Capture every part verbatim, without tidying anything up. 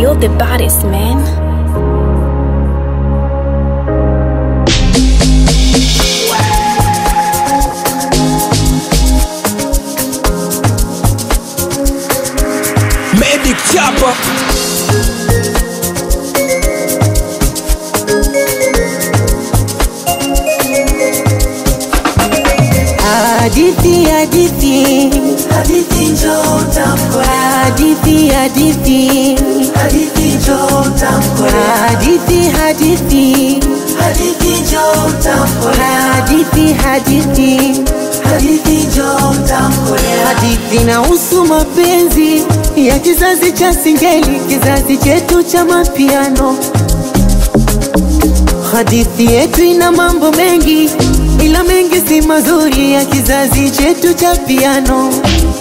you're the baddest, man. Medic Chapa. Hadithi, hadithi, hadithi njoo tamkwe. hadithi, hadithi, Hadithi njoo tamkwe. hadithi, hadithi, Hadithi njoo tamkwe. hadithi, hadithi, Hadithi njoo tamkwe. hadithi inahusu mapenzi ya kizazi cha singeli, kizazi chetu cha mapiano. Hadithi yetu ina mambo mengi, ila mengi si mazuri, ya kizazi chetu cha piano.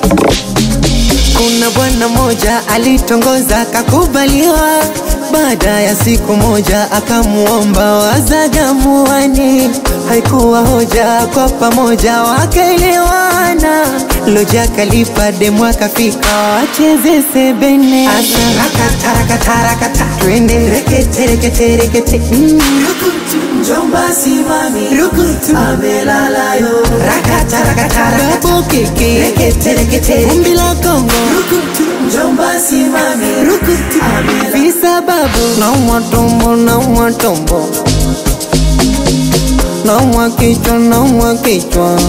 Kuna bwana moja alitongoza kakubaliwa, baada ya siku moja akamuomba wazagamuani. Haikuwa hoja, kwa pamoja wakaelewana. Loja kalipa demu akafika wacheze sebene. Asa rakata rakata rakata, twende rekete rekete rekete. mm. Rukutu njomba simami. Rukutu amelala yo. rakata rakata rakata, keke rekete rekete, vumbi la Kongo. Rukutu njomba simami. Rukutu amelala. visababu naumwa tumbo, naumwa tumbo, naumwa kichwa, naumwa kichwa,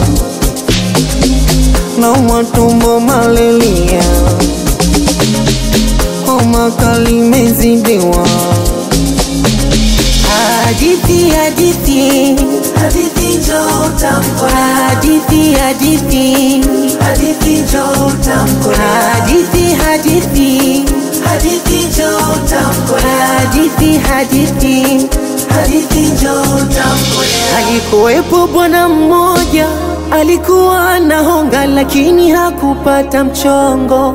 naumwa tumbo, malaria, homa kali imezidiwa. Hadithi, hadithi, Hadithi njoo tamkwe. hadithi, hadithi, Hadithi njoo tamkwe. hadithi, hadithi, Hadithi njoo tamkwe. hadithi, hadithi. Hadithi njoo tamkwe. Alikuwepo bwana mmoja, alikuwa anahonga lakini hakupata mchongo.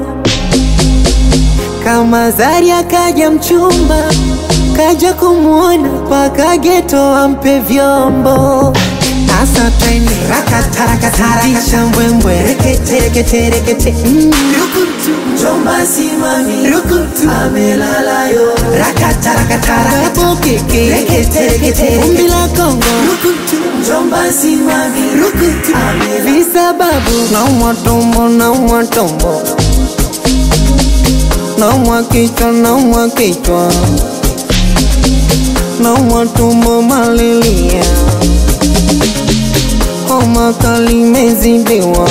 Kama zari akaja mchumba, kaja kumuona paka geto ampe vyombo. Asa twende rakata rakata rakata, mbwembwe rekete rekete rekete. mm. Rukutu njomba simami. Rukutu amelala yo. rakata rakata rakata, keke rekete rekete, vumbi la Kongo. Rukutu njomba simami. Rukutu amelala. visababu naumwa tumbo, naumwa tumbo, naumwa kichwa, naumwa kichwa, naumwa tumbo, malaria, homa kali imezidiwa.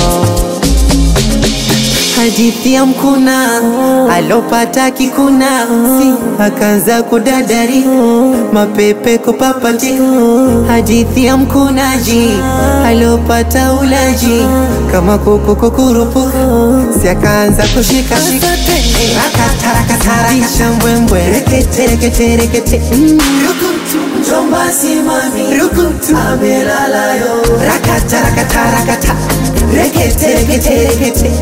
Hadithi ya mkuna alopata kikuna, si akaanza kudadari, mapepe kupapati. Hadithi ya mkunaji alopata ulaji, kama kuku kukurupu, si akaanza kushika shika. Rakata rakata rakata, mbwembwe rekete rekete rekete. mm. Rukutu njomba simami. Rukutu amelala yo. rakata rakata rakata, rekete rekete rekete.